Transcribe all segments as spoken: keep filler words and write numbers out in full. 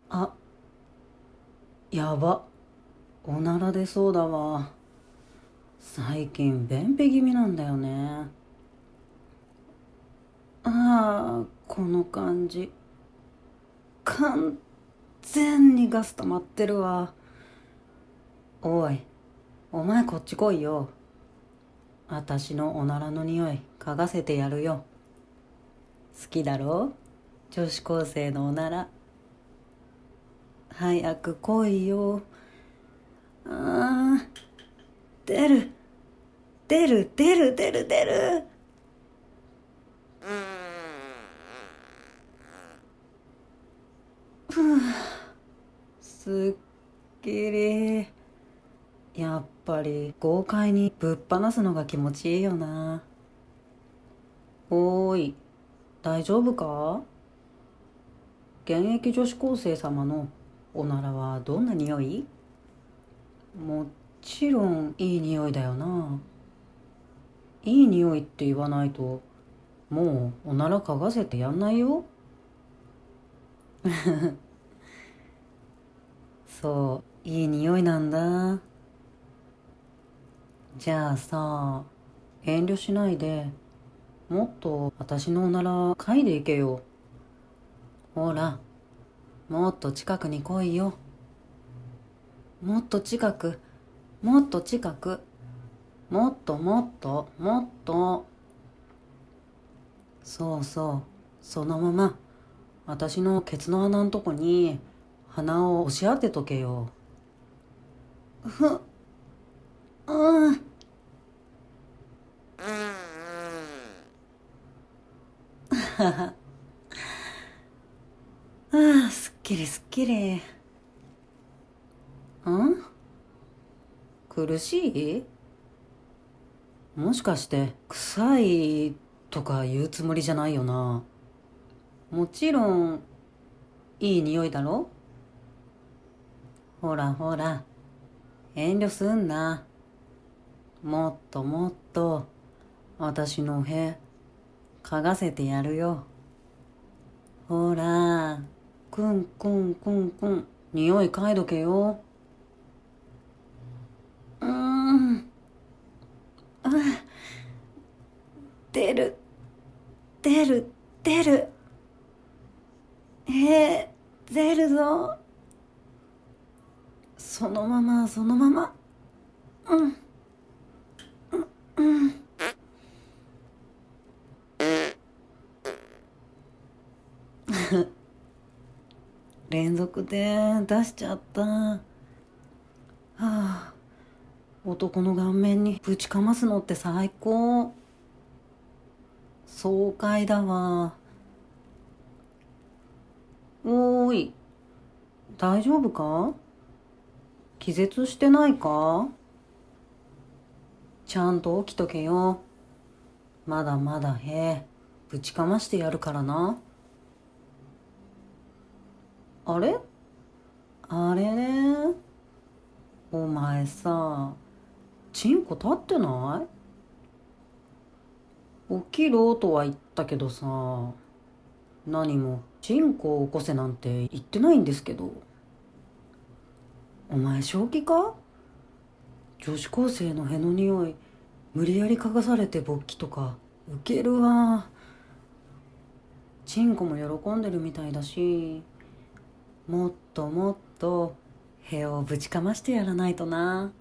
あ、やば。おなら出そうだわ。最近便秘気味なんだよね。ああ、この感じ。完全にガス溜まってるわ。おい、お前こっち来いよ。あたしのおならの匂い嗅がせてやるよ。好きだろ、女子高生のおなら。早く来いよ。ああ、出る、出る、出る、出る、出る。すっきり。やっぱり豪快にぶっ放すのが気持ちいいよな。おーい、大丈夫か？現役女子高生様のおならはどんな匂い？もちろんいい匂いだよな。いい匂いって言わないともうおなら嗅がせてやんないよ。そう、いい匂いなんだ。じゃあさ、遠慮しないでもっと私のおなら嗅いでいけよ。ほら、もっと近くに来いよ。もっと近く、もっと近く、もっともっともっと。そうそう、そのまま私のケツの穴んとこに鼻を押し当てとけよ。ふっ、うん。ああ、すっきりすっきり。ん、苦しい？もしかして臭いとか言うつもりじゃないよな。もちろんいい匂いだろ。ほらほら、遠慮すんな。もっともっと私の屁嗅がせてやるよ。ほら、くんくんくんくん、匂い嗅いどけよ。うーん、あ、出る、出る、出る。えー、出るぞ。そのまま、そのまま。うん、うん。連続で出しちゃった。はあ、男の顔面にぶちかますのって最高。爽快だわ。おーい、大丈夫か？気絶してないか？ちゃんと起きとけよ。まだまだへぶちかましてやるからな。あれあれね、お前さ、チンコ立ってない？起きろとは言ったけどさ、何もチンコを起こせなんて言ってないんですけど。お前正気か？女子高生のへの匂い無理やり嗅がされて勃起とかウケるわ。チンコも喜んでるみたいだし、もっともっとへをぶちかましてやらないとな。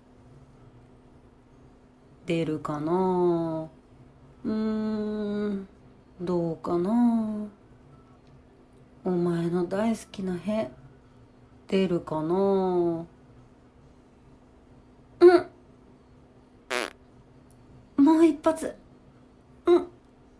出るかな？うーん、どうかな。お前の大好きなへ出るかな。うん、もう一発。うん、うん。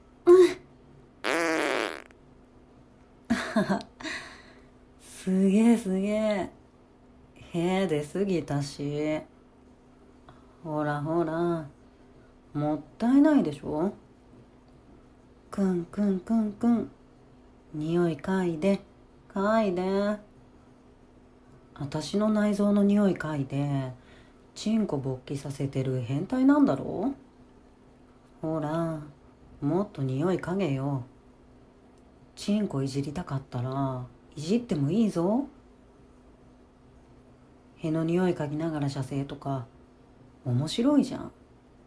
すげえすげえ。へ出過ぎたし。ほらほら、もったいないでしょ。くんくんくんくん、匂い嗅いで嗅いで。私の内臓の匂い嗅いでチンコ勃起させてる変態なんだろう。ほら、もっと匂い嗅げよ。チンコいじりたかったらいじってもいいぞ。 毛の匂い嗅ぎながら射精とか面白いじゃん。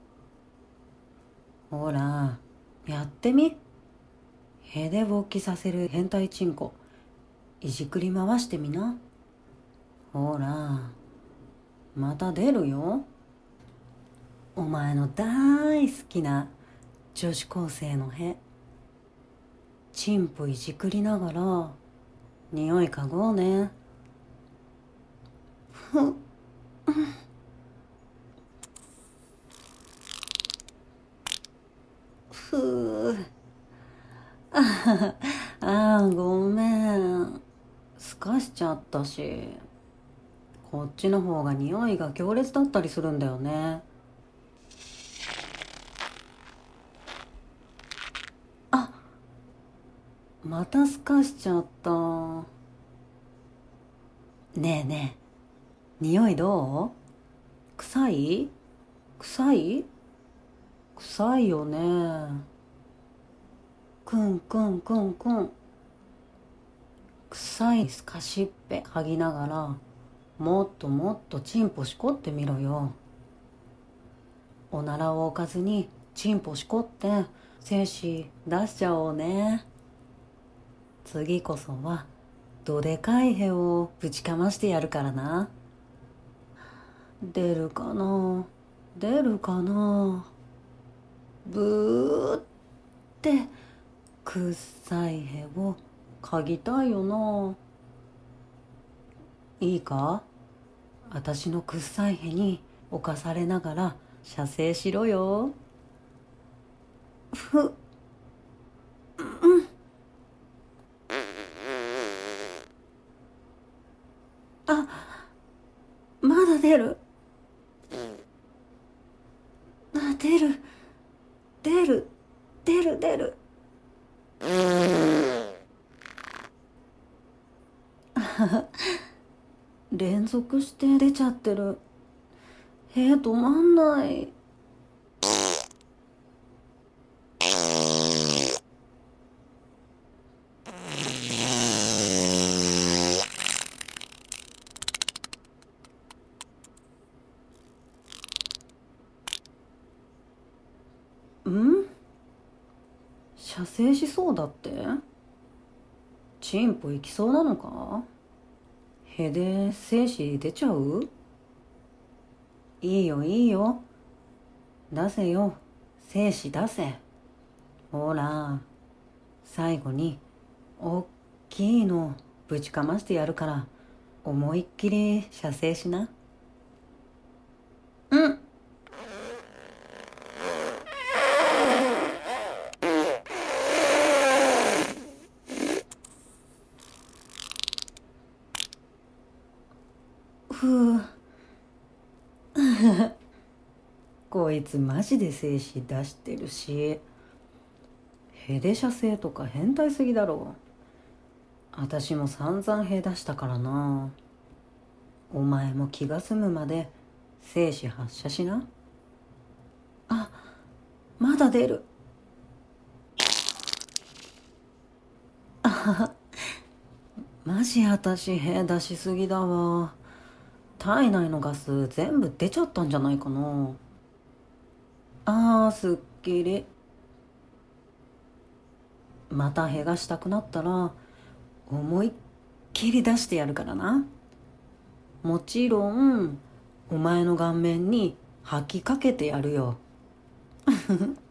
ほら、やってみ。毛で勃起させる変態チンコいじくり回してみな。ほら、また出るよ。お前の大好きな女子高生の毛。チンポいじくりながら匂い嗅ごうね。ふふう。ああ、ごめん。すかしちゃったし。こっちの方が匂いが強烈だったりするんだよね。あ、またすかしちゃった。ねえねえ、匂いどう？臭い？臭い？臭いよね。くんくんくんくん。臭いすかしっぺ嗅ぎながらもっともっとチンポしこってみろよ。おならを置かずにチンポしこって精子出しちゃおうね。次こそはどでかい毛をぶちかましてやるからな。出るかな、出るかな。ブーってくっさい毛を嗅ぎたいよな。いいか、私のくっさい毛に侵されながら射精しろよ。ふ、うん。あ、まだ出る。あ、出る出る出る出る。連続して出ちゃってる。えー、止まんない。ん？射精しそうだって？チンポ行きそうなのか？毛で精子出ちゃう？いいよいいよ、出せよ、精子出せ。ほら、最後におっきいのぶちかましてやるから思いっきり射精しな。うん。ふう。こいつマジで精子出してるし、毛で射精とか変態すぎだろ。私も散々毛出したからな。お前も気が済むまで精子発射しな。あ、まだ出る。あはは、マジ私毛出しすぎだわ。体内のガス全部出ちゃったんじゃないかな。あー、すっきり。また毛がしたくなったら思いっきり出してやるからな。もちろんお前の顔面に吐きかけてやるよ。